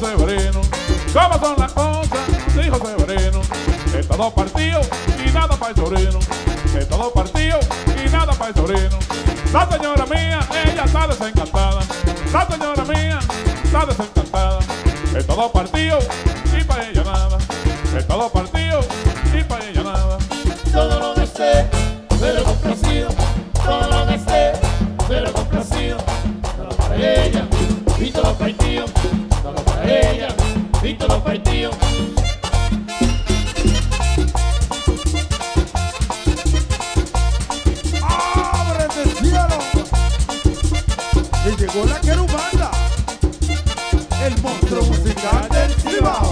Severino. ¿Cómo son las cosas? Dijo Severino. Está dos partidos y nada para el sobrino. Está dos partidos y nada para el sobrino. La señora mía, ella está desencantada. La señora mía está desencantada. Está dos partidos y para ella nada. Está dos partidos y para ella nada. Todo lo gasté, pero complacido. Todo lo gasté, pero complacido. Todo para ella, y todo partido. Todo para ella, y todo partido. ¡Ábrete el cielo! Y llegó la querubanda, el monstruo musical del Cibao.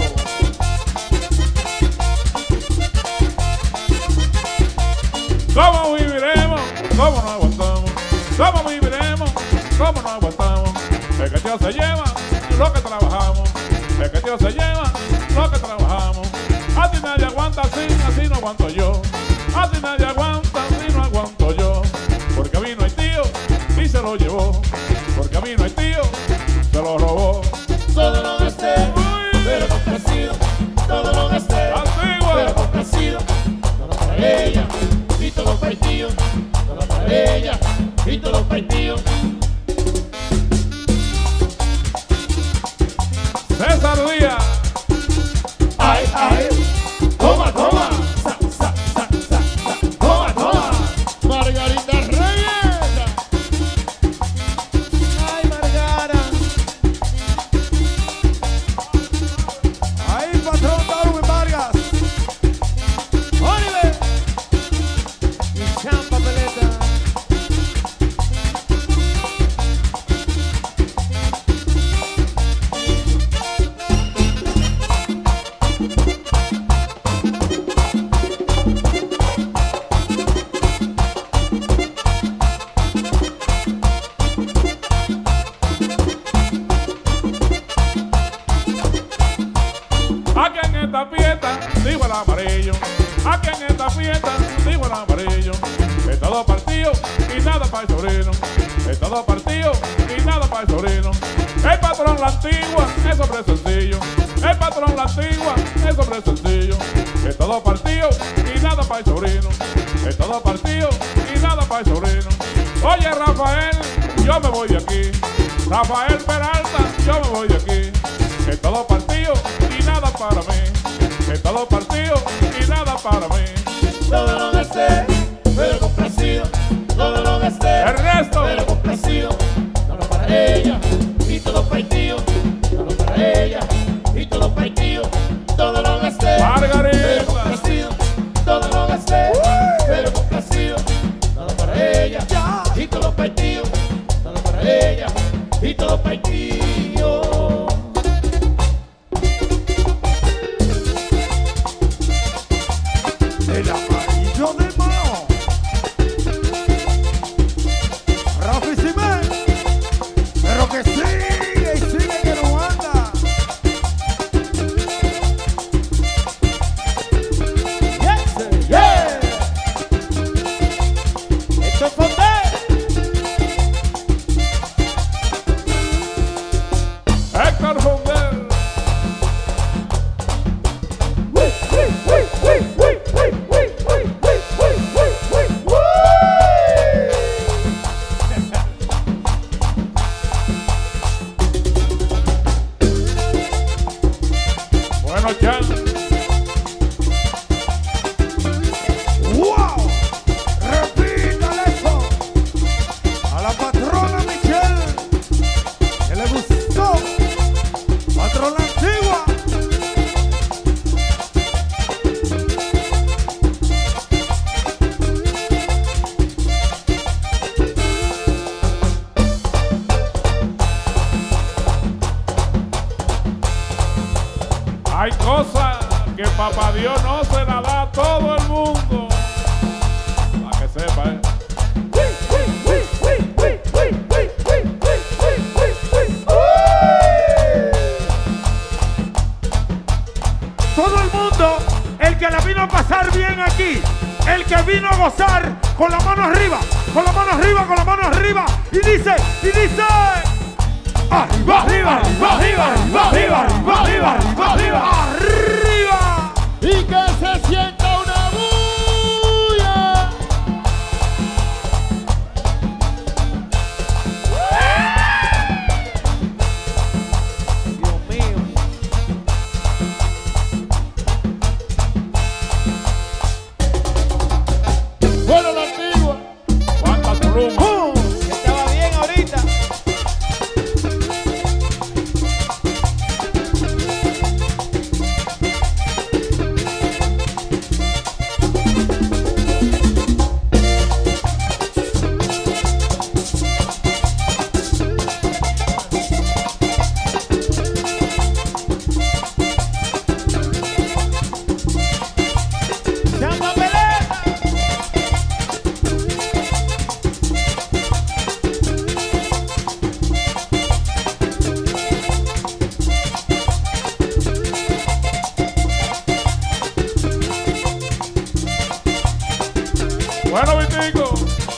¿Cómo viviremos? ¿Cómo no aguantamos? ¿Cómo viviremos? ¿Cómo no aguantamos? El que Dios se lleva lo que trabajamos. El que Dios se lleva lo que trabajamos. Así nadie aguanta, así no aguanto yo. Así nadie aguanta, así no aguanto yo. Porque vino el tío y se lo llevó. Porque vino el tío, se lo robó. Todo lo gasté, pero complacido. Todo lo gasté, pero complacido. Todo para ella, y todo partido. Todo para ella, y todo partido. César Díaz. Ay, ay, toma, toma. Sa, sa, sa, sa, sa. Toma, toma. Margarita Reyes. ¡Ay, Margara! ¡Ay, patrón Darwin Vargas! ¡Oliver! Y Champa Peleta. Aquí en esta fiesta, digo el amarillo. Aquí en esta fiesta, digo el amarillo. Está dos partidos y nada para el sobrino. Está dos partidos y nada para el sobrino. El patrón la antigua, es hombre sencillo. El patrón la antigua, es hombre sencillo. Está dos partidos y nada para el sobrino. Está dos partidos y nada para el sobrino. Oye, Rafael, yo me voy de aquí. Rafael Peralta, yo me voy de aquí. Está dos partidos y nada para mí. Está dos partidos y nada para mí. Todo lo gasté, pero complacido. Todo lo gasté, El resto. pero complacido. Todo para ella, y todo partido. Todo para ella, y todo partido. Todo lo gasté, Margarita. pero complacido. Todo lo gasté, pero complacido. Todo para ella, y todo partido. Todo para ella, y todo partido. El amarillo de Mao. Rafi Simén. Pero que sigue y sigue que no anda. Yes, yeah. Esto es Fondé. Héctor Fondel. Bueno, Chan. ¡Wow! Repítale eso a la patrona Michelle, que le gustó. Patrona antigua. Hay cosas que papá Dios no se la da a todo el mundo. Para que sepa, Todo el mundo, el que la vino a pasar bien aquí, el que vino a gozar con la mano arriba, con la mano arriba, con la mano arriba, y dice, arriba, arriba, arriba, arriba, arriba, arriba, arriba, arriba, arriba, arriba. Y que se sienta una bulla. Dios mío. Bueno, la antigua. ¿Cuántas plumas? Estaba bien ahorita. ¡Llama pelea! Bueno, Vitico.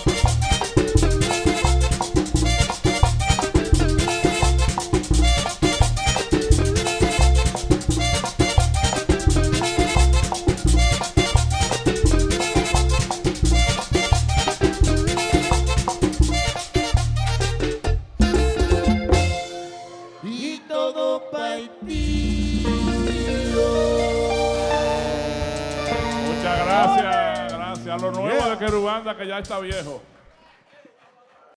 Y todo paití. Muchas gracias. Gracias a los nuevos de Querubanda que ya está viejo.